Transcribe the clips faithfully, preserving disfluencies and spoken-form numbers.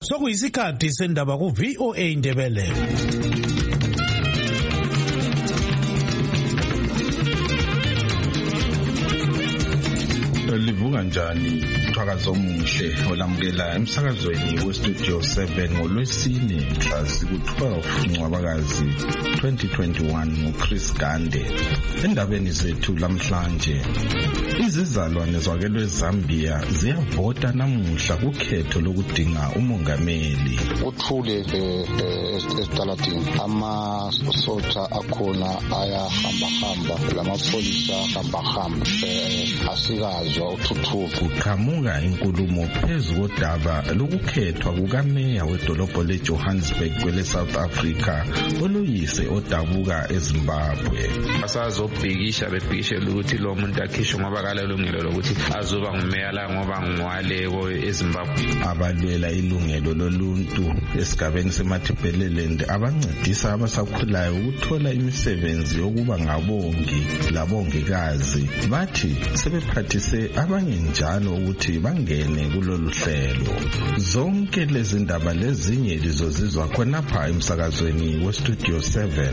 Sokuyisikhathi sendaba ku V O A Ndebele. Livuka njani Thwakazo Muhle olamukela emsakazweni we Studio seven ngolwesine mhla ziku-twelve Ncwabakazi twenty twenty-one nguChris Gande. Endabeni zethu lamhlanje, izizalwane zakwelwe Zambia ziyavota namuhla kukhetho lokudinga umongameli. Uthule esitaladini amasotsha akhona ayahamba hamba, lamapholisa hamba hamba, asikazwa uthuthuva. Kuqhamuka inkulumo phezu kodaba lokukhethwa kukameya wedolobho leJohannesburg kwele South Africa oluyise odabuka eZimbabwe. Asazobhikisha bebhikishela ukuthi lo muntu akhishwe ngoba kalelungelo lokuthi azoba ngumeya la ngoba ngwaleko eZimbabwe. Abalwela ilungelo loluntu esigabeni seMatabeleland abancedisa abasakhulayo ukuthola imisebenzi yokuba ngabongi labongikazi bathi sebephathise abanye njalo ukuthi bangene kulolu hlelo. Zonke lezi ndaba lezinye lizozizwa khonapha emsakazweni we Studio seven.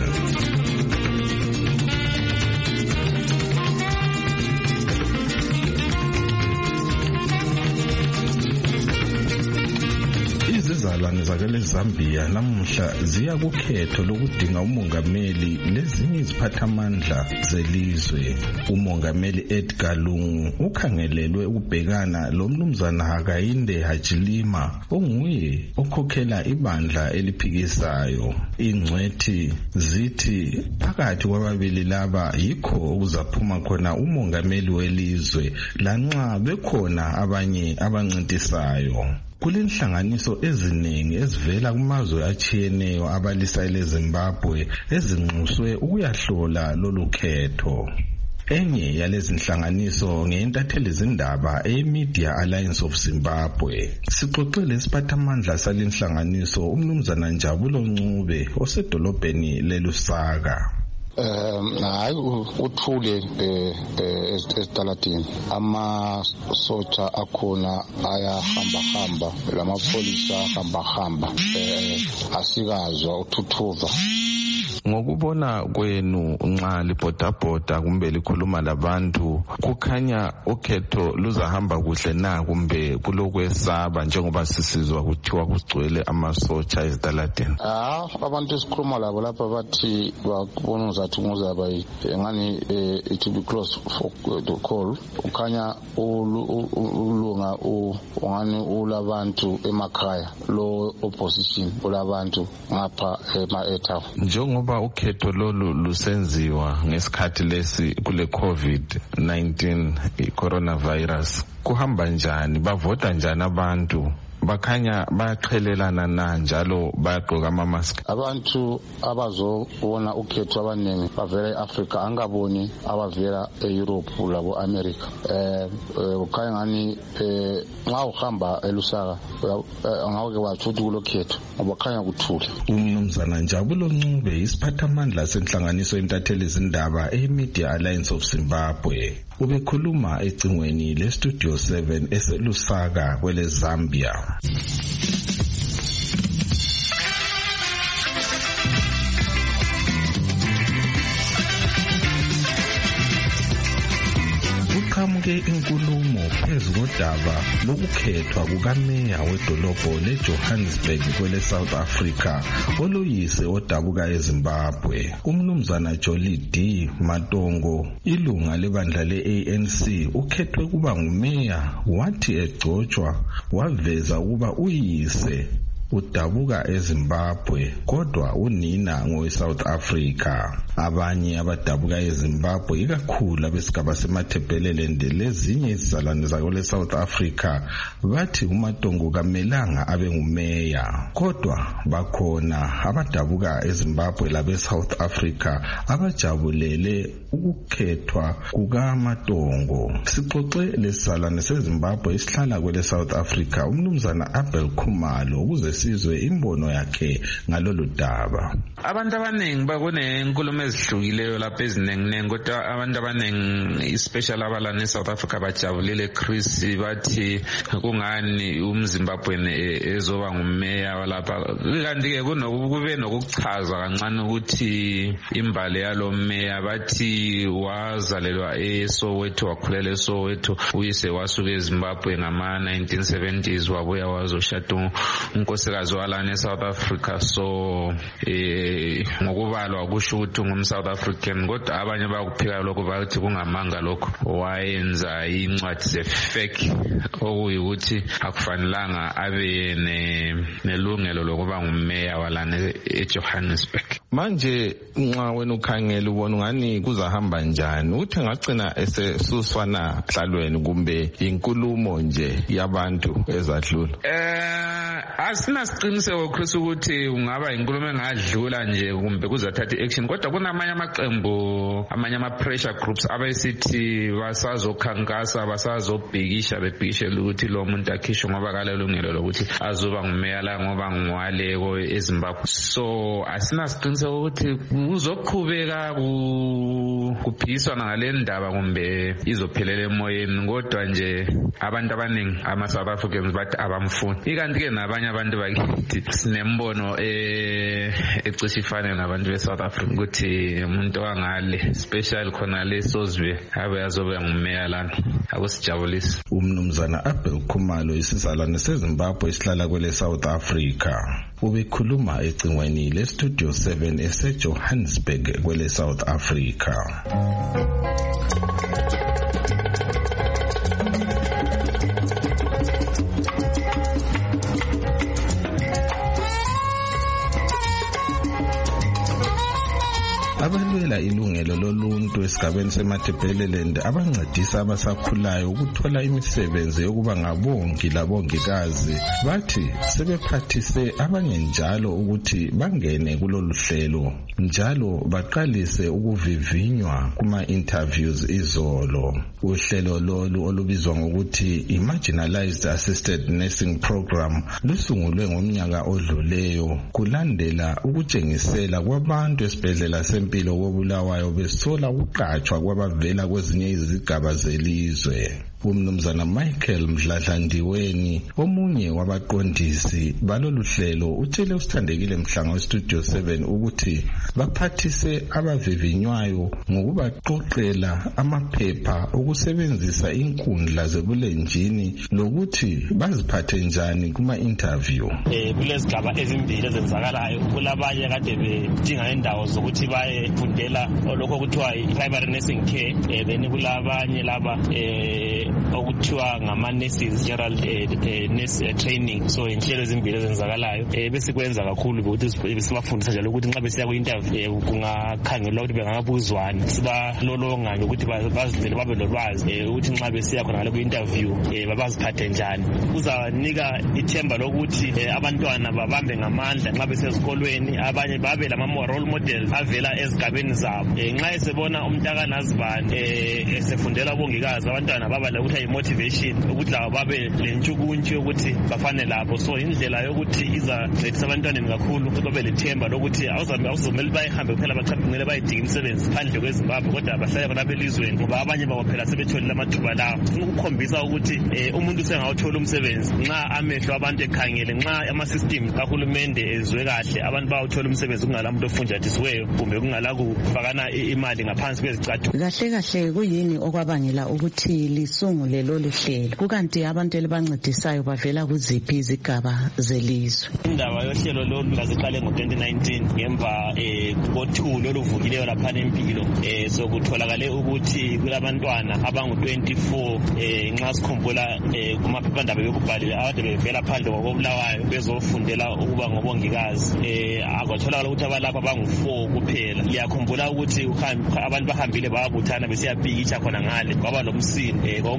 Izizalwane zakele Zambia namuhla ziya kukhetho lokudinga umongameli lezinye iziphathamandla zelizwe. Umongameli Edgar Lungu ukhangelelwe ukubhekana lomnumzana Hakainde Hichilema onguye okhokhela ibandla eliphikisayo. Ingcwethi zithi phakathi kwababili laba yikho okuzaphuma khona umongameli welizwe lanxa bekhona abanye abancintisayo. Kulenhlanganiso eziningi ezivela kumazwe achiyeneyo abalisa eZimbabwe ezinxuswe ukuyahlola lolu khetho. Enye yalezi nhlanganiso ngeyentatheli zindaba eMedia Alliance of Zimbabwe. Sixoxele isiphathamandla salenhlanganiso umnumzana Njabulo Ncube osedolobheni leLusaka. Um hayi uthule esitaladini amasotsha akhona ayahamba hamba, lamapholisa hamba hamba, asikazwa uthuthuva. Ngokubona kwenu nxa libhodabhoda kumbe likhuluma labantu kukhanya ukhetho luzahamba kuhle na kumbe kulokwesaba njengoba sisizwa kuthiwa kugcwele amasotsha ezitaladini? Ah, abantu esikhuluma labo lapha bathi bakubona uzathi ngozaba ngani it will be close for the call. Ukhanya ulunga ungani ulabantu emakhaya, lo opposition ulabantu ngapha ema-etha. Njengoba ukhetho lolu lusenziwa ngesikhathi lesi kule COVID nineteen coronavirus, kuhamba njani? Bavota njani abantu? Bakhanya bayaqhelelana na njalo bayagqoka ama-mask? Abantu abazobona ukhetho abaningi bavela e-Africa, angaboni abavela e-Europe labo America. Eh ukhanya ngani nxa uhamba eLusaka angawuke wathuthi kulokhetho ngoba khanya kuthule. Umnumzana Njabulo Ncube isiphathamandla senhlanganiso entatheli zindaba eMedia Alliance of Zimbabwe ubekhuluma ecingweni le Studio seven eseLusaka kwele Zambia. Kuqhamuke inkulumo phezu kodaba lokukhethwa kukameya wedolobho leJohannesburg kwele South Africa oluyise odabuka eZimbabwe. Umnumzana Jolie D. Matongo, ilunga lebandla le-A N C, ukhethwe kuba ngumeya, wathi egcotshwa waveza ukuba uyise udabuka eZimbabwe kodwa unina ngoweSouth Africa. Abanye abadabuka eZimbabwe ikakhulu abesigaba seMatabeleland lezinye izizalwane zakwele South Africa bathi uMatongo kamelanga abe ngumeya, kodwa bakhona abadabuka eZimbabwe labe South Africa abajabulele ukukhethwa kukaMatongo. Sixoxe lesizalwane seZimbabwe isihlala kwele South Africa umnumzana Abel Khumalo ukuze sizwe imbono yakhe ngalolu daba. Abantu abaningi bakunenkulumo ezihlukileyo lapha ezinenginengi, kodwa abantu abaningi especially abalana eSouth Africa bajabulile Chris, bathi kungani umZimbabwe ezoba ngumeya walapha. Kanti-ke kube nokuchaza kancane ukuthi imbali yalo meya, bathi wazalelwa eSoweto, wakhulela eSoweto, uyise wasuka eZimbabwe ngama nineteen seventies wabuya wazoshada unkosikazi walana eSouth Africa. So eh ngokubalwa kusho ukuthi ngumSouth African, kodwa abanye bakuphika lokho bathi kungamanga lokho, wayenza incwadi ze-fake okuyukuthi akufanelanga abe nelungelo lokuba ngumeya walana eJohannesburg. Manje nxa wena ukhangela ubona ngani kuzahamba njani, uthi ngagcina esesuswana hlalweni kumbe inkulumo nje yabantu ezadlula? Eh asina siqiniseko Chris ukuthi ungaba inkulumo engadlula nje kumbe kuzathatha action, kodwa kunamanye amaqembu, amanye ama pressure groups abasithi basazokhankasa, basazobhikisha bebhikishela ukuthi lo muntu akhishwe ngoba kalelungelo lokuthi azoba ngumeya la ngoba ngwaleko eZimbabwe. So asina siqiniseko ukuthi kuzoqhubeka kuphikiswa ngale ndaba kumbe izophelela emoyeni, kodwa nje abantu abaningi ama South Africans bathi abamfuni. Ikanti ke nabanye abantu bakithi sinembono eh ecishe ifane nabantu beSouth Africa ukuthi umuntu wangale especially khona lesozwe abe azobe ngumeya lana. Akusijabulisi. Umnumzana Abel Khumalo isizalwane seZimbabwe isihlala kwele South Africa ubekhuluma ecingweni le Studio seven eseJohannesburg kwele South Africa. Abalwela ilungelo loluntu esigabeni seMatabeleland abancedisa abasakhulayo ukuthola imisebenzi yokuba ngabongi labongikazi bathi sebephathise abanye njalo ukuthi bangene kulolu hlelo, njalo baqalise ukuvivinywa kuma interviews izolo. Uhlelo lolu olubizwa ngokuthi iMarginalized Assisted Nursing Program lusungulwe ngomnyaka odluleyo kulandela ukutshengisela kwabantu esibhedlela sempilo koBulawayo besola ukuqatshwa kwabavela kwezinye izigaba zelizwe. Umnumzana Michael Mdladlandiweni omunye wabaqondisi balolu hlelo utshele usithandekile Mhlanga weStudio seven ukuthi baphathise abavivinywayo ngokubaqoqela amaphepha okusebenzisa inkundla zebulenjini lokuthi baziphathe njani kuma interview. Eh kulezigaba ezimbili ezenzakalayo, kulabanye kade bedinga indawo zokuthi bayefundela lokho kuthiwa primary nursing care, eh then kulabanye laba eh okuthiwa ngama nurses general nurse training. So inhlelo ezimbili ezenzakalayo bese kwenza kakhulu ukuthi sibafundisa njalo ukuthi nxa besiya ku interview kungakhangelwa ukuthi bengabuzwana, sibalolonga ukuthi bazizele babe lolwazi ukuthi nxa besiya khona ngale ku interview babaziphathe njani. Kuzanika ithemba lokuthi abantwana babambe ngamandla nxa besezikolweni, abanye babe lama role models avela ezigabeni zabo. Nxa esebona umntaka nazibani esefundela ubongikazi, abantwana baba ukuthi motivation ukuthi labo babe lentshukuntshu ukuthi bafane labo. So indlela yokuthi izancedisa abantwaneni kakhulu ukuthi babe lethemba lokuthi awuzomele bayihambe kuphela bachaphe bayidinga imisebenzi phandle kweZimbabwe, kodwa bahlale khona belizweni ngoba abanye babo phela sebetholile amathuba lawo. Ukukhombisa ukuthi umuntu usengawuthola umsebenzi nxa amehlo abantu ekhangele, nxa ama-system kahulumende ezwe kahle, abantu bawuthola umsebenzi kungala muntu ofunjathisiweyo kumbe kungala kufakana imali ngaphansi kwezicathulo. Kahle kahle kuyini okwabangela ukuthi lisungule lolu hlelo, kukanti abantu elibancedisayo bavela kuziphi izigaba zelizwe? Indaba yohlelo lolu laziqale ngo twenty nineteen ngemva kothulo oluvukileyo lapha empilo. So kutholakale ukuthi kulabantwana abangu twenty-four nxa sikhumbula kumaphephandaba yokubhalile abade bevela phandle koBulawayo bezofundela ukuba ngobongikazi. Akwatholakala ukuthi abalapha abangu four kuphela. Liyakhumbula ukuthi abantu bahambile babuthana besiyapikitsha khona ngale kwaba lomsini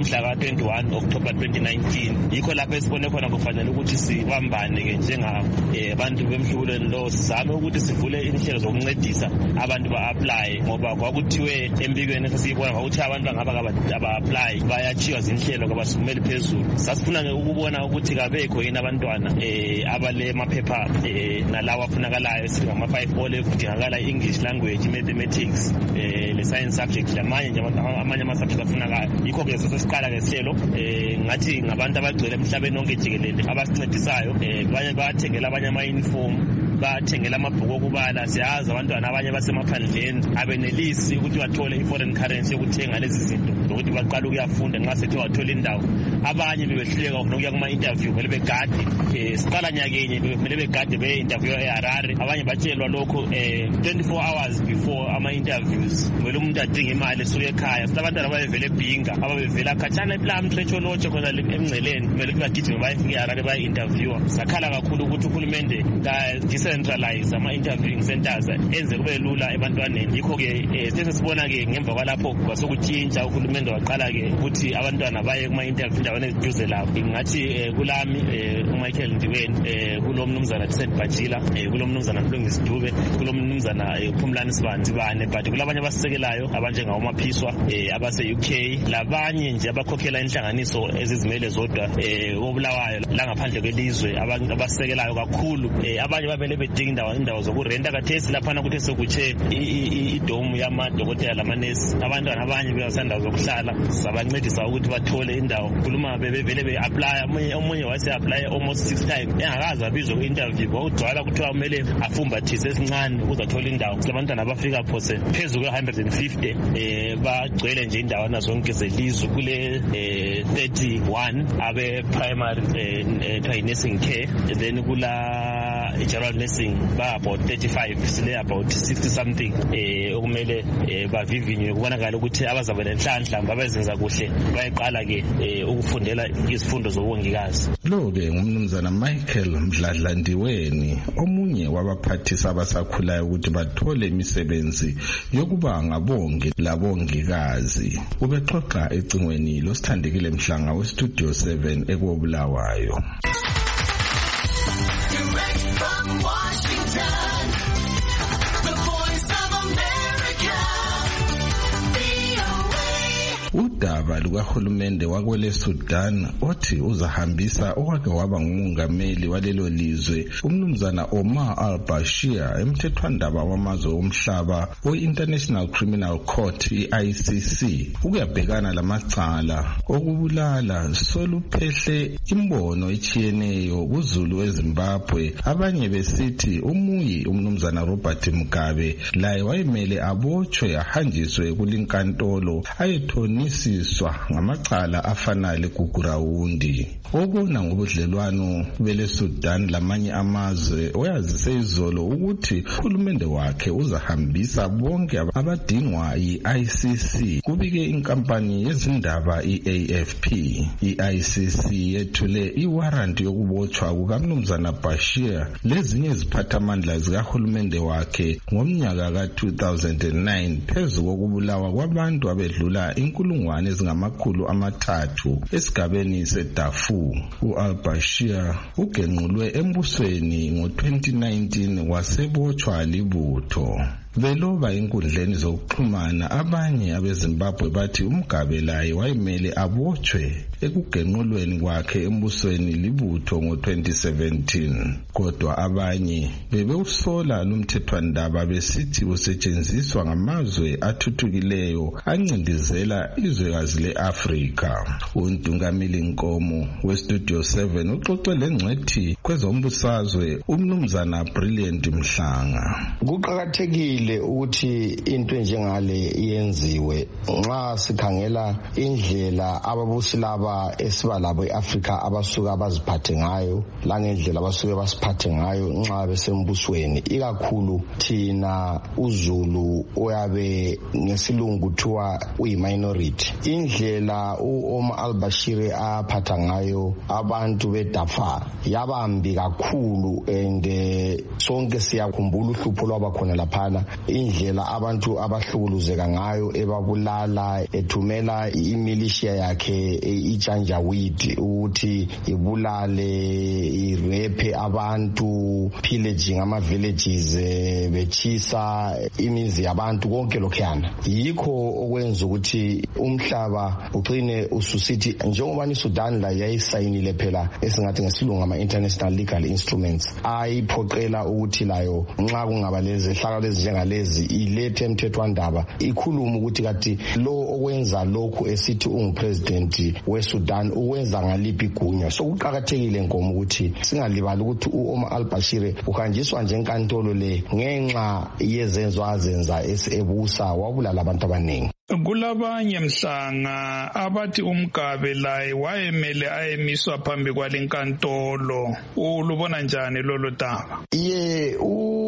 ngomhla ka twenty-one October twenty nineteen. Yikho lapho esibone khona kufanele ukuthi sibambane ke njengabantu bemhlubulweni lo sizame ukuthi sivule inhlelo zokuncedisa abantu ba-apply, ngoba kwakuthiwe empikweni esasiyibona kwakuthi abantu bangaba aba-apply bayachiywa zinhlelo kabasukumeli phezulu. Sasifuna-ke ukubona ukuthi kabekho yini abantwana um abale maphepha um nalawo afunakalayo esithi ngama-five O level, kudingakala i-English language, mathematics, um le-science subject, lamanye nje amanye ama-subject afunakalayo. Yikho-ke sesesiqala-ke sihlelo um ngathi ngabantu abagcwele emhlabeni onke jikelele abasincedisayo, um banye bathengela abanye ama-uniform, bathengela amabhuku okubala. Siyazi abantwana abanye basemaphandleni abenelisi ukuthi bathole i-foreign currency yokuthenga lezi zinto nokuthi baqala ukuyafunda nxa sethe wathola indawo. Abanye bebehluleka nokuya kuma-interview, kumele begade um siqala nyakenye kumele begade beye-interview e-Harare. Abanye batshelwa lokho um twenty-four hours before ama-interviews, kumele umuntu adinga imali esuke ekhaya. Silabantwana ababevele ebhinga, ababevela khatshana ePlum Tretsholotshe khona emngceleni, kumele ukuthi bagijime bayefika e-Harare baye-interviewa. Sakhala kakhulu ukuthi uhulumende ka-decentralize ama-interviewing centers enze kube lula ebantwaneni. Yikho-ke um sesesibona-ke ngemva kwalapho kwasokutshintsha, uhulumende waqala-ke ukuthi abantwana baye kuma-interview endaweni eziduze labo. Ngathi kulami uMichael Ndiweni, kulo mnumzana Tsed Bajila, kulo mnumzana Mlungisi Dube, kulo mnumzana Phumlani Sibane, but kulabanye abasisekelayo abanjengawo Maphiswa abase-U K, labanye nje abakhokhela inhlanganiso ezizimele zodwa koBulawayo la ngaphandle kwelizwe abasekelayo kakhulu. Abanye babele bedinga indawo indawo zokurenta kathesi laphana kuthi sekutshe idomu yamadokotela lamanesi. Abantwana abanye beyasandawo zokuhlala sabancedisa ukuthi bathole indawo. Kuluma bebevele be-apply, omunye wase-apply almost six times engakaze abizwe ku-interview, kwakugcwala kuthiwa kumele afumbathise esincane ukuze athole indawo. Abantwana abafika phose phezu kwe-one hundred fifty um bagcwele nje indawana zonke zelizwe kule um thirty-one abe-primary kuthiwa i-nursing care, then kula i-general nursing ba-about thirty-five, sile about sixty something um okumele bavivinywe kubonakala ukuthi abazabe nenhlanhla babezenza kuhle bayeqala-ke um ukufundela izifundo zobongikazi. Lo-ke ngumnumzana Michael Mdladla Ndiweni, omunye wabaphathisa abasakhulayo ukuthi bathole imisebenzi yokuba ngabongi labongikazi. Ubexoxa ecingweni loSithandekile Mhlanga weStudio seven ekobulawayo. Direct from Washington, the voice of America, V O A. Udaba lukahulumende wakwele Sudan othi uzahambisa okwake waba ngumongameli walelo lizwe umnumzana Omar al-Bashir emthethwandaba wamazwe omhlaba we-International Criminal Court i-I C C ukuyabhekana lamacala okubulala soluphehle imbono echiyeneyo kuzulu eZimbabwe. Abanye besithi umuyi umnumzana Robert Mugabe laye wayemele abotshwe ahanjiswe kulinkantolo ayethonisiswa ngamacala afana leGugurawundi. Obona ngobudlelwano bele Sudan lamanye amazwe oyazise izolo ukuthi uhulumende wakhe uzahambisa bonke abadingwa yi-I C C. Kubike inkampani yezindaba i-A F P. I-I C C yethule iwarrant yokubotshwa kukamnumzana Bashir lezinye iziphathamandla zikahulumende wakhe ngomnyaka ka two thousand nine phezu kokubulawa kwabantu abedlula inkulungwane ezingamakhulu amathathu esigabeni seDarfur. U-al-Bashir ugenqulwe embusweni ngo twenty nineteen wasebotshwa libutho. Beloba inkundleni zokuxhumana abanye abeZimbabwe bathi uMugabe laye wayemele abotshwe ekugenqulweni kwakhe embusweni libutho ngo twenty seventeen. Kodwa abanye bebewusola lumthethwandaba besithi usetshenziswa ngamazwe athuthukileyo ancindezela izwekazi le-Afrika. uNtungamili Nkomo weStudio seven uxoxe lengcwethi kwezombusazwe umnumzana Brilliant Mhlanga. Kuqakathekile ukuthi into njengale yenziwe nxa sikhangela indlela ababusi laba esiba labo eAfrika abasuka abaziphathe ngayo langendlela abasuke basiphathe ngayo nxa besembusweni, ikakhulu thina uZulu oyabe ngesilungu kuthiwa uyi-minority. Indlela u-Omar al-Bashir aphatha ngayo abantu beDarfur yabambi kakhulu, and sonke siyakhumbula uhlupho lwabakhona laphana indlela abantu abahlukuluzeka ngayo ebabulala ethumela imilishiya yakhe ijanjawidi ukuthi ibulale irepe abantu pillaging ama villages bechisa imizi yabantu konke lokhuyana yikho okwenza ukuthi umhlaba ugcine ususithi njengoba iSudan la yayisayinile phela esingathi ngesilungu ama international legal instruments ayiphoqela ukuthi layo nxa kungaba lezi ehlaka lezi njengalezi ilethe emthethwandaba ikhuluma ukuthi kathi lo okwenza lokhu esithi ungupresident weSudan uwenza ngaliphi igunya so kuqhakathekile nkomo ukuthi singalibali ukuthi uOmar al-Bashir uhanjiswa nje enkantolo le ngenxa yezenzo azenza esebusa wabulala abantu abaningi. Kulabanye mhlanga abathi uMgabe laye wayemele ayemiswa phambi kwalenkantolo ulubona njani lolo daba? Ye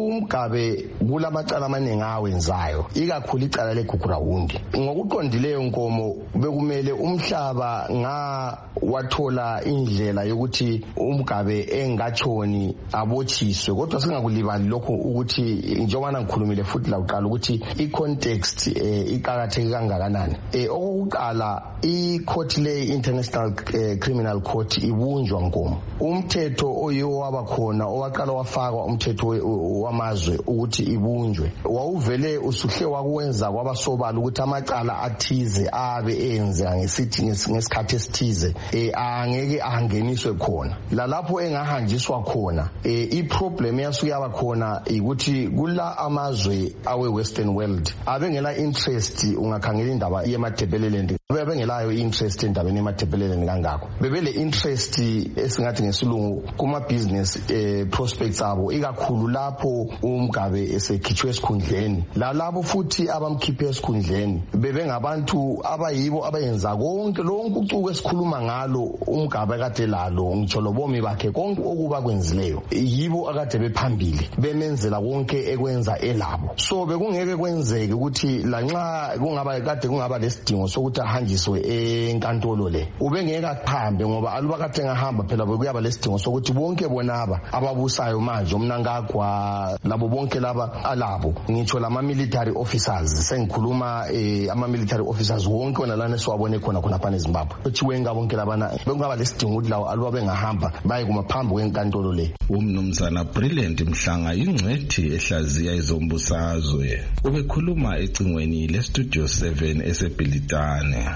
uMgabe kulamacala amaningi awenzayo ikakhulu icala leGugurawundi ngokuqondileyo nkomo bekumele umhlaba nga wathola indlela yokuthi uMgabe engatshoni abotshiswe kodwa singakulibali lokho ukuthi njengoba ngikhulumile futhi la uqala ukuthi icontext iqhakatheke kangakanani eh okuqala icourt le International Criminal Court ibunjwa nkomo umthetho oyiwo wabakhona owaqala wafakwa umthetho wamazwe ukuthi ibunjwe wawuvele usuhle wakwenza kwabasobala ukuthi amacala athize abe enza ngesithi ngesikhathi esithize eh angeke angeniswe khona la lapho engahanjiswa khona eh iproblem yasuke yabakhona ukuthi kula amazwe awe western world abengela interest ungakhangela indaba yeMatabeleland bebengelayo interest endabeni yeMatabeleland kangakho bebele interest esingathi ngesilungu kuma business eh prospects abo ikakhulu lapho uMgabe esekhitshwe esikhundleni la labo futhi abamkhiphe esikhundleni bebengabantu abayibo abayenza konke lonke ucuku esikhuluma ngalo uMgabe kade lalo ngitsho lobomi bakhe konke okuba kwenzileyo yibo akade bephambili bemenzela konke ekwenza elabo so bekungeke kwenzeke ukuthi la nxa kungaba kade kungaba lesidingo sokuthi ahanjiswe enkantolo le ubengeke akhambe ngoba aluba kade ngahamba phela bekuyaba lesidingo sokuthi bonke bonaba ababusayo manje umnangagwa labo bonke laba alabo ngitsho lama military officers sengikhuluma eh, ama military officers wonke wona lana siwabone khona khona phana eZimbabwe kuthiwe ngabonke labana bekungaba lesidingo ukuthi lawo aluba bengahamba baye kumaphambi kwenkantolo le. Umnumzana Brilliant Mhlanga ingcwethi ehlaziya izombusazwe ubekhuluma ecingweni le Studio seven eseBhilitane.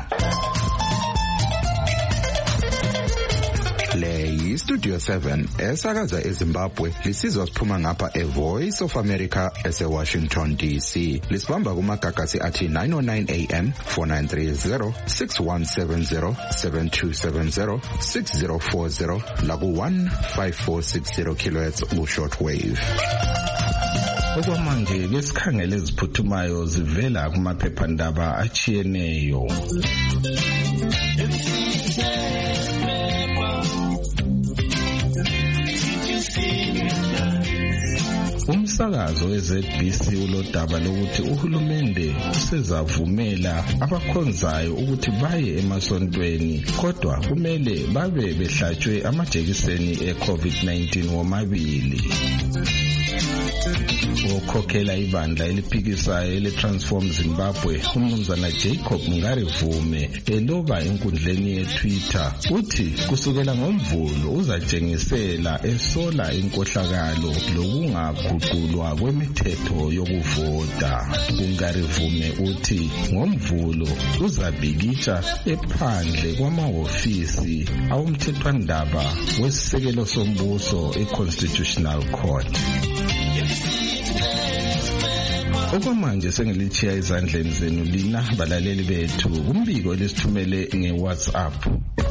Le yi-Studio seven esakaza eZimbabwe lisizwa siphuma ngapha eVoice of America ese-Washington D C. Lisibamba kumagagasi athi nine oh nine A M, four nine three zero, six one seven zero, seven two seven zero, six zero four zero laku one five four six zero kilohertz ku-shortwave. Okwamanje ke sikhangele eziphuthumayo zivela kumaphephandaba achiyeneyo. Umsakazo we-Z B C ulodaba lokuthi uhulumende usezavumela abakhonzayo ukuthi baye emasontweni kodwa kumele babe behlatshwe amajekiseni e-COVID nineteen womabili. Ukhokhela ibandla eliphikisayo ele-Transform Zimbabwe umnumzana Jacob Ngarivume eloba enkundleni ye-Twitter uthi kusukela ngoMvulo uzatshengisela esola inkohlakalo lokungaguqulwa kwemithetho yokuvota. Ngarivume uthi ngoMvulo uzabikisha ephandle kwamahhovisi awomthethwandaba wesisekelo sombuso e-Constitutional Court. Okwamanje sengilichiya izandleni zenu lina balaleli bethu umbiko lesithumele ngeWhatsApp.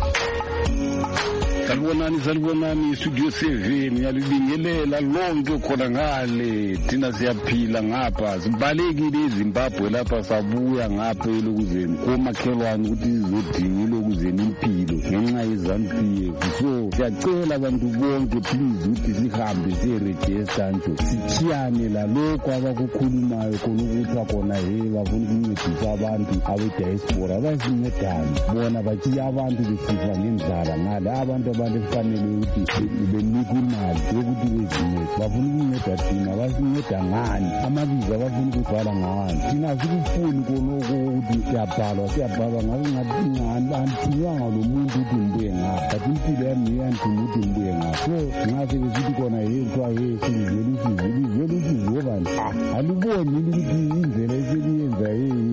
Salibonani salibonani Studio seven ngiyalibingelela lonke khona ngale thina siyaphila ngapha sibalekile eZimbabwe lapha sabuya ngapha elokuzeni komakhelwane ukuthi izodinga elokuzeni impilo ngenxa yezampiye so siyacela abantu bonke please ukuthi sihambe siregister nje sichiyane la lokho abakukhulumayo khona ukuthi khona hey bafuna ukuncedisa abantu abe diaspora basincedane bona bachiya abantu besifa ngendlala ngale abantu abantu ekufanele ukuthi benikwe imali yokuthi bezincede bafuna ukunceda thina basinceda ngani amabizo abafuna ukubhala ngawani thina sikufuni konoku ukuthi siyabhalwa siyabhalwa ngabe ngathi anthinywanga lo muntu ukuthi ngibuye ngapha but impilo yami iyanthinga ukuthi ngibuye ngapha so nxa sebesithi khona ye kuthiwa ye silizwela usizo ilizwela usizo obani aliboni ukuthi indlela eseliyenza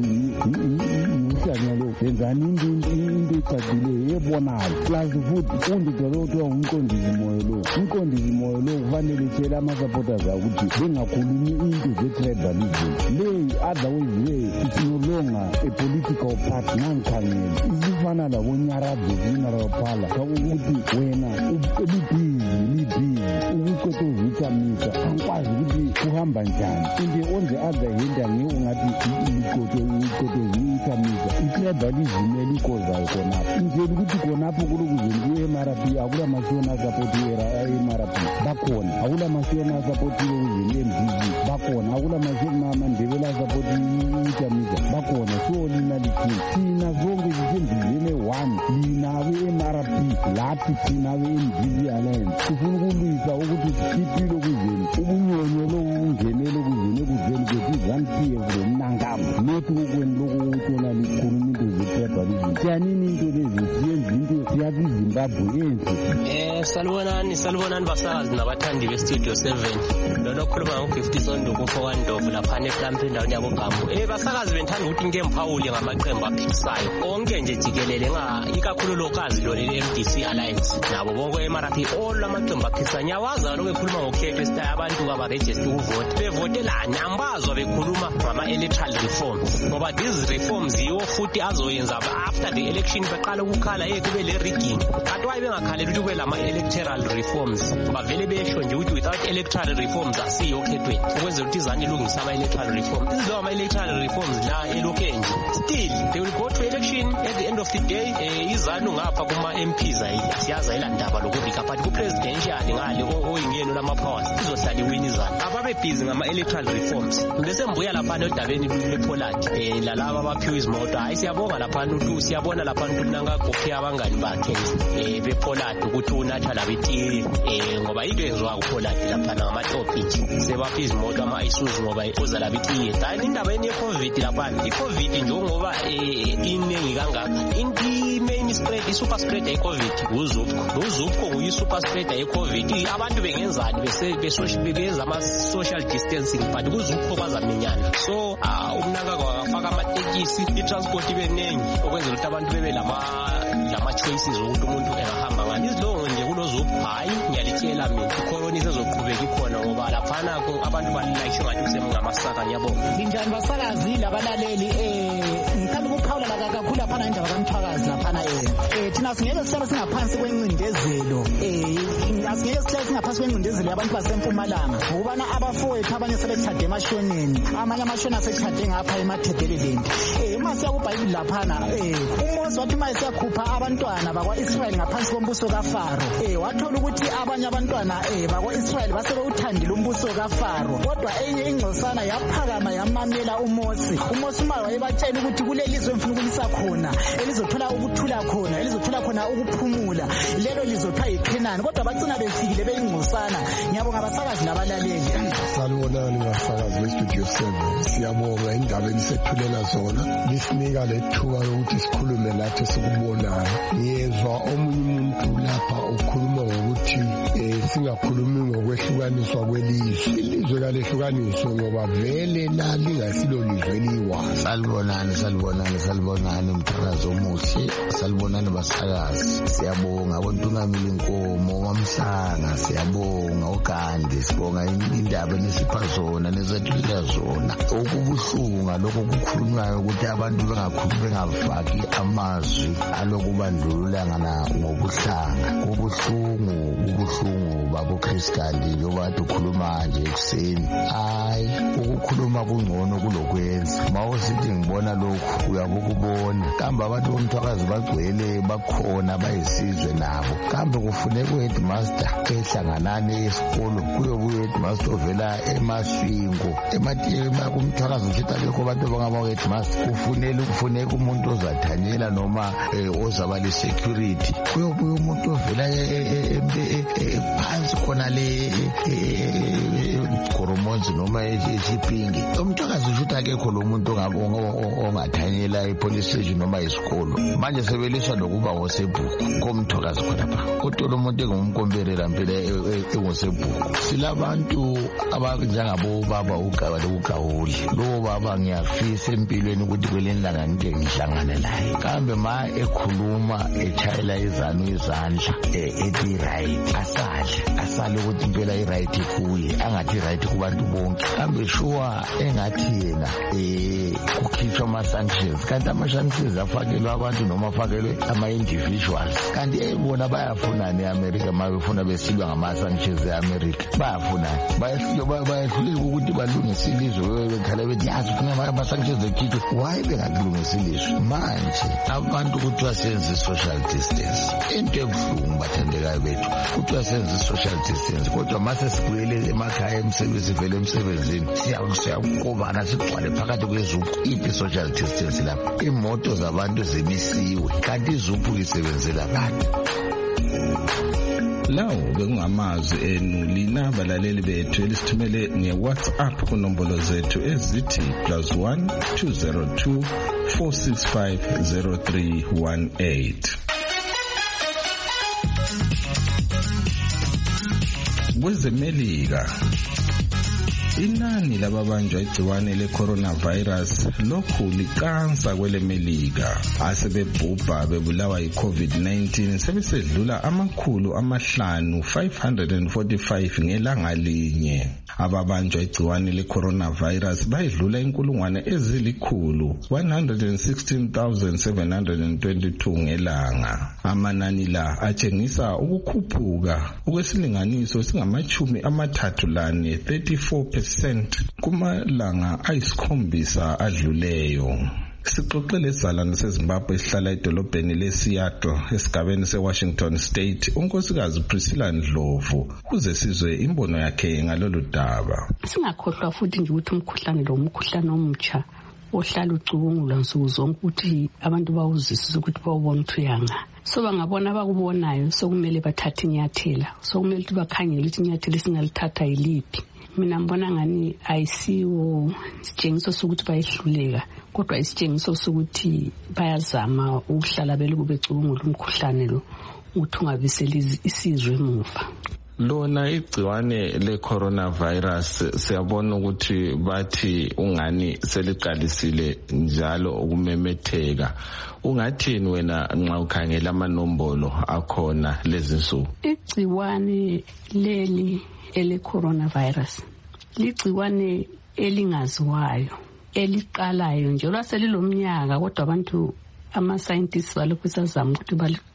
uhlanya lo yenzani into ecacileyo ebonayo plus futhi undidole kuthiwa ngumqondisi moyo lo umqondisi moyo lo kufanele tshela ama-supporters ukuthi bengakhulumi into ze-tribalism leyi otherwise le it's no longer a political party nangikhangele isifana labonyarabhe zinaraphala ukuthi wena libhizi libhizi ukuqotozithamisa angikwazi ukuthi kuhamba njani into on the other hand angeke ungathi iqotozithamisa i-tribalism elikozayo khonapho intshela ukuthi khonapho kulokuzeni kuye-M R P akula mashona asapotiwe e-M R P bakhona akula mashona asapotiwe kuzeni e-M D C bakhona akula mashona amandebela asapotiwe ithamisa bakhona so lina lithini thina zonke zisembizeni one lina be-M R P lathi thina be-M D C Alliance sifuna ukulwisa ukuthi sikhipile kuzeni ubunyonyo lokungenele kuzeni ekuzeni kwethu i-one P F lomnankamo nothi ukweni lokutshona likhuluma into ze-tribalism siyanini into lezi siyenza into siyathi iZimbabwe enhle. Eh salibonani salibonani basakazi nabathandi be-Studio seven lolo khuluma ngo-fifty sondo ku-four one Ndlovu laphana ePlampi endaweni yakoGambu. Eh basakazi bendithanda ukuthi ngike mphawule ngamaqembu aphikisayo onke nje jikelele ikakhulu lokazi lo le-M D C Alliance nabo bonke e-M R P all amaqembu aphikisayo ngiyawazi kaloku ekhuluma ngokhetho esitayi abantu abarejiste ukuvota bevotelani ambazwa bekhuluma ngama-electoral reforms ngoba these reforms yiwo futhi azoyenza after the election beqala ukukhala ye kube le rigging kanti waye bengakhaleli ukuthi kube lama-electoral reforms bavele besho nje ukuthi without electoral reforms asiyo okhethweni ukwenzela ukuthi izani ilungise ama-electoral reforms izilawo ama-electoral reforms la elokhu enje still they will go to election at the end of the day um izani ungapha kuma-M Ps siyaza ilandaba lokubika but ku-presidential ngale oyingeno lama-powers izohlala iwini izani ababebhizi ngama-electoral reforms bese mbuya laphana odabeni lePoland um lalaba abaphiwe izimoto hayi siyabonga laphana ukuthi siyabona laphana ukuthi mnangagophe abangani bakhe um bePoland ukuthi unatha labetiye um ngoba into yenziwa kuPoland laphana ngama-topiki sebapha izimoto ama-Isuzu ngoba uza labetiye then indabeni ye-COVID laphana i-COVID njengoba um iningi kangaka i-main spread i-super spreader ye-COVID uzupho uzupho nguye i-super spreader ye-COVID abantu bengenzani benza ama-social distancing but kuzupho bazaminyana so umnangagwa wakafaka amatekisi i-transport ibe nengi okwenzela ukuthi abantu bebe lama-choices ukuthi umuntu engahamba ngani izilongo nje kulozupho hayi ngiyalitshela mina icorona isezoqhubeka ikhona ngoba laphana abantu balilayishe ngathi kusemungamasaka ngiyabonga linjani basakazi labalaleli um ngithanda ukuphawula kakhulu laphana indaba kamthwakazi laphana um thina singeke sihlale singaphansi kwencindezelo um asingeke sihlale singaphansi kwencindezelo yabantu basempumalanga ngokubana abafowethu abanye sebetshade emashoneni amanye amashoni asetshade ngapha emathebeleleni um uma siya kubhayibhili laphana um uMose wathi uma esiyakhupha abantwana bakwa-Israyeli ngaphansi kombuso kaFaro um wathola ukuthi abanye abantwana um bakwa-Israyeli basebewuthandile umbuso kaFaro kodwa enye ingcosana yaphakama yamamela uMose uMose uma wayebatshela ukuthi kulelizwe mfuna ukulisa khona elizothola ukuthula khona elizothola khona ukuphumula lelo lizothiwa yiKhenani kodwa bacina befikile beyingcosana ngiyabonga abasakazi nabalaleli. Salibonani basakazi be-Studio seven siyabonga indaba elisethulela zona lisinika lethuba lokuthi sikhulume lathi sikubonayo. Ngiyezwa omunye umuntu lapha ukhuluma ngokuthi um singakhulumi ngokwehlukaniswa kwelizwe ilizwe kalehlukaniswe ngoba vele la lingasilo lizwe eliyi-one. Salibonani salibonani salibonani umthakazi omuhle salibonani basakazi siyabonga kontungamile inkomo wamhlanga siyabonga ogandi sibonga indaba nesipha zona nezethulela zona okubuhlungu ngalokho kukhulunywayo ukuthi abantu bengakhulumi bengafaki amazwi alokubandlulula ngana ngobuhlanga kubuhlungu kubuhlungu babo Chris Gandhi njengoba ukhuluma nje ekuseni hayi ukukhuluma kungcono kulokwenza mawusithi ngibona lokhu uyabukubona kambe abantu bomthwakazi bagcwele bakhona bayisizwe nabo kambe kufuneka uheadmaster ehlanganane esikolo kuyobuye uheadmaster ovela emaswingo ematiyema kumthwakazi ushita lekho abantu bangaba headmaster kufunele kufuneka umuntu ozathanyela noma ozaba le security kuyobuye umuntu ovela phansi khona le Koromonzi noma eSipingi umthwakazi ushuta akekho lo muntu ongathanyela epolice station noma isikolo manje sebelisha lokuba ngosebhuku komthwakazi khonapha kodwa lo muntu engumkomberera mpela engosebhuku silabantu abanjengabo baba uGaba lokuGawuli lo baba ngiyafisa empilweni ukuthi kwelendanga ngike ngihlangane laye kambe ma ekhuluma echayela izanu izandla ethi right asale asale ukuthi impela i right kuye angathi right kubantu bonke kambe sure engathi yena eh kukhishwa ama sanctions kanti ama sanctions afakelwa abantu noma afakelwe ama individuals kanti ebona bayafunana eAmerica mabefuna besilwa ngama sanctions eAmerica bayafuna bayafika bayahluleka ukuthi balungise ilizwe bekhala bethi yazi ufuna ama sanctions ekhithwe why bengakulungisa ilizwe manje abantu kuthiwa senze social distance into ebuhlungu bathandekayo bethu kuthiwa senze social distance kodwa mase sikwele emakhaya emsebenzi vele emsebenzini siyakubana sigcwale phakathi kwezuphu ipi social distance lapha imoto zabantu zimisiwe kanti izuphu lisebenzela abantu lawo bekungamazwi enu lina balaleli bethu elisithumele nge-WhatsApp kunombolo zethu ezithi plus one two zero two four six five zero three one eight. Kwezemelika inani lababanjwa igciwane le-coronavirus lokhu liqansa kwele Melika asebebhubha bebulawa yi-COVID nineteen sebesedlula amakhulu amahlanu five hundred forty-five ngelanga linye. Ababanjwa igciwane le-coronavirus bayidlula inkulungwane ezilikhulu one hundred sixteen thousand seven hundred twenty-two ngelanga. Amanani la atshengisa ukukhuphuka okwesilinganiso singamachumi amathathu lane thirty-four percent kumalanga ayisikhombisa adluleyo. Sixoxele izalwane seZimbabwe esihlala edolobheni leSeattle esigabeni seWashington State unkosikazi Priscilla Ndlovu kuze sizwe imbono yakhe ngalolu daba. Singakhohlwa futhi nje ukuthi umkhuhlane lo umkhuhlane omutsha ohlala ucubungulwa nsuku zonke ukuthi abantu bawuzisisa ukuthi bawubona ukuthi uyanga. So bangabona abakubonayo sokumele bathathe inyathela sokumele ukuthi bakhangele ukuthi inyathela singalithatha yiliphi. Mina ngibona ngani ayisiwo sitshengiso sokuthi bayihluleka kodwa isitshengiso sokuthi bayazama ukuhlala beloku becubungula umkhuhlane lo ukuthi ungabiseli isizwe emuva. Lona igciwane le-coronavirus siyabona ukuthi bathi ungani seliqalisile njalo ukumemetheka. Ungathini wena nxa ukhangela amanombolo akhona lezi nsuku? Igciwane leli ele-coronavirus ligciwane elingaziwayo eliqalayo nje lwaselilomnyaka kodwa abantu ama-scientists balokhu sazama ukuthi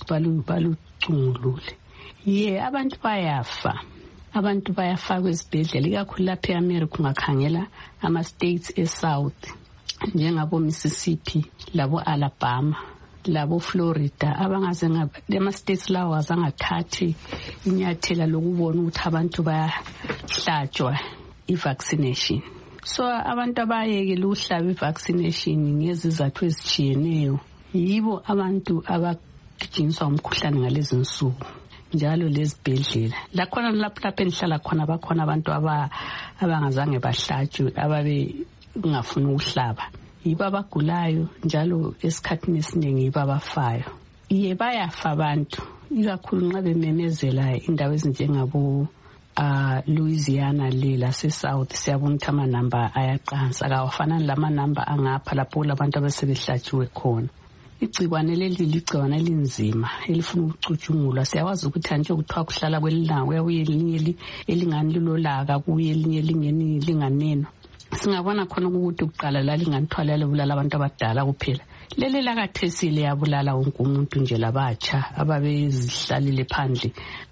balucungulule. Ye abantu bayafa abantu bayafakwa ezibhedlela ikakhulu lapha eAmerica ungakhangela ama-states e-South njengabo Mississippi labo Alabama labo Florida abangaze ngama-states lawo azangathathi inyathela lokubona ukuthi abantu bayahlatshwa i-vaccination. So abantu abayekela ukuhlaba i-vaccination ngezizathu ezitshiyeneyo yibo abantu abagijinyiswa umkhuhlane ngalezi nsuku njalo lezibhedlela. Lakhona lapho lapho enhlala khona bakhona abantu abangazange bahlatshwe ababe ngafuna ukuhlaba. Yiba abagulayo njalo esikhathini esiningi yiba abafayo. Iye bayafa abantu ikakhulu nxa bememezela indawo ezinjengabo uh, Louisiana le lase South siyabona ukuthi amanamba ayaqansa akawafana lamanamba angapha lapho labantu abasebehlatshiwe khona. Igciwane leli ligciwane elinzima elifuna ukucutshungulwa. Siyawazi ukuthi anje ukuthiwa kuhlala kwelilanga kuyabuye elinye elingani lilolaka kuye elinye elingeni linganeno. Singabona khona ukuthi ukuqala la linganithwala lebulala abantu abadala kuphela. Lele lakathesile yabulala wonke umuntu nje labatsha ababezihlalile phandle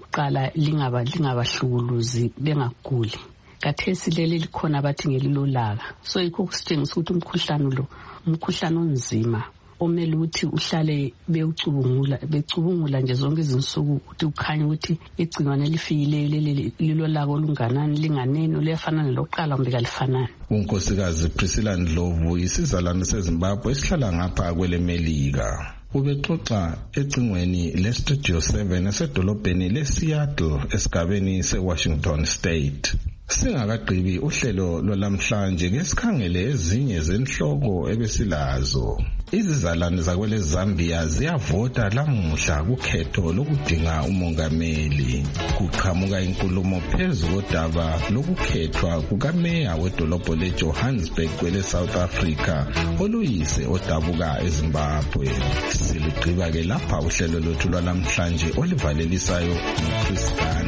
lokuqala lingaba lingabahlukuluzi bengaguli. Kathesi leli likhona abathi ngelilolaka. So yikho kusitshengisa ukuthi umkhuhlane lo umkhuhlane onzima omele ukuthi uhlale bewucubungula becubungula nje zonke izinsuku ukuthi ukhanye ukuthi igcingwane lifikile leli lilolaka olunganani linganeni liyafana nelokuqala kumbe kalifanani. unkosikazi Priscilla Ndlovu isizalwane seZimbabwe esihlala ngapha kwele Melika ubexoxa ecingweni leStudio seven esedolobheni leSeattle esigabeni seWashington State. Singakagqibi uhlelo lwalamhlanje ngesikhangele ezinye zenhloko ebesilazo. Izizalwane zakwele Zambia ziyavota lamuhla kukhetho lokudinga umongameli. Kuqhamuka inkulumo phezu kodaba lokukhethwa kukameya wedolobho leJohannesburg kwele South Africa oluyise odabuka eZimbabwe. Siligqiba ke lapha uhlelo lwethu lwalamhlanje olivalelisayo uChris